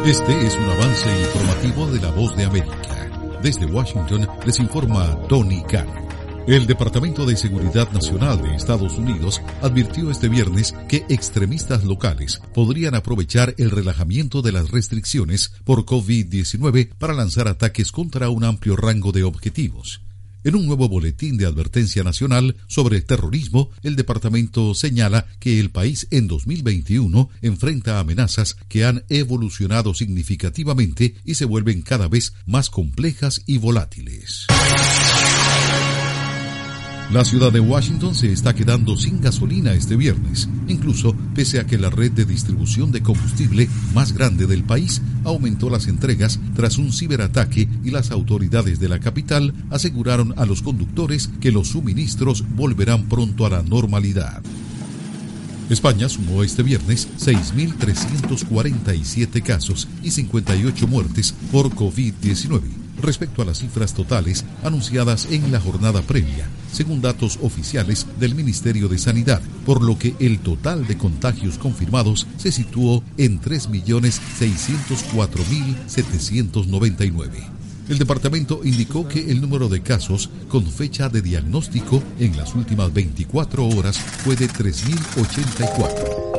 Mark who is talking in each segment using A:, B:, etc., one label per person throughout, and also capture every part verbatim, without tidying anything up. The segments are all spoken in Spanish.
A: Este es un avance informativo de La Voz de América. Desde Washington les informa Tony Khan. El Departamento de Seguridad Nacional de Estados Unidos advirtió este viernes que extremistas locales podrían aprovechar el relajamiento de las restricciones por COVID diecinueve para lanzar ataques contra un amplio rango de objetivos. En un nuevo boletín de advertencia nacional sobre terrorismo, el departamento señala que el país en dos mil veintiuno enfrenta amenazas que han evolucionado significativamente y se vuelven cada vez más complejas y volátiles. La ciudad de Washington se está quedando sin gasolina este viernes, incluso pese a que la red de distribución de combustible más grande del país aumentó las entregas tras un ciberataque y las autoridades de la capital aseguraron a los conductores que los suministros volverán pronto a la normalidad. España sumó este viernes seis mil trescientos cuarenta y siete casos y cincuenta y ocho muertes por COVID diecinueve. Respecto a las cifras totales anunciadas en la jornada previa, según datos oficiales del Ministerio de Sanidad, por lo que el total de contagios confirmados se situó en tres millones seiscientos cuatro mil setecientos noventa y nueve. El departamento indicó que el número de casos con fecha de diagnóstico en las últimas veinticuatro horas fue de tres mil ochenta y cuatro.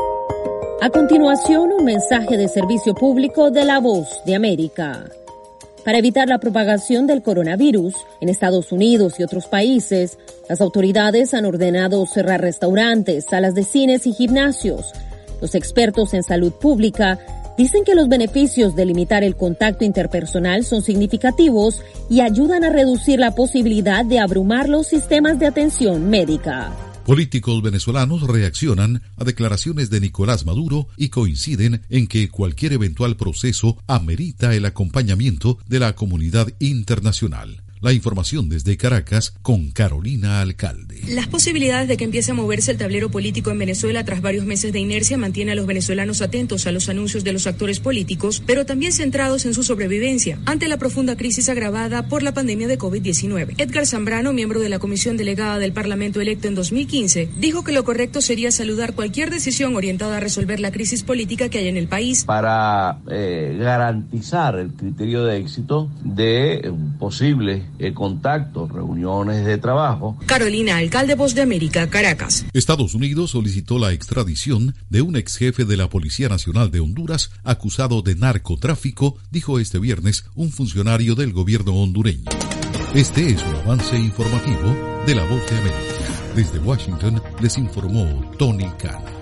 B: A continuación, un mensaje de servicio público de La Voz de América. Para evitar la propagación del coronavirus en Estados Unidos y otros países, las autoridades han ordenado cerrar restaurantes, salas de cines y gimnasios. Los expertos en salud pública dicen que los beneficios de limitar el contacto interpersonal son significativos y ayudan a reducir la posibilidad de abrumar los sistemas de atención médica.
A: Políticos venezolanos reaccionan a declaraciones de Nicolás Maduro y coinciden en que cualquier eventual proceso amerita el acompañamiento de la comunidad internacional. La información desde Caracas con Carolina Alcalde.
C: Las posibilidades de que empiece a moverse el tablero político en Venezuela tras varios meses de inercia mantiene a los venezolanos atentos a los anuncios de los actores políticos, pero también centrados en su sobrevivencia ante la profunda crisis agravada por la pandemia de COVID diecinueve. Edgar Zambrano, miembro de la comisión delegada del Parlamento electo en dos mil quince, dijo que lo correcto sería saludar cualquier decisión orientada a resolver la crisis política que hay en el país.
D: Para eh, garantizar el criterio de éxito de un posible Eh, contactos, reuniones de trabajo.
C: Carolina Alcalde, Voz de América, Caracas.
A: Estados Unidos solicitó la extradición de un ex jefe de la Policía Nacional de Honduras acusado de narcotráfico, dijo este viernes un funcionario del gobierno hondureño. Este es un avance informativo de La Voz de América. Desde Washington les informó Tony Khan.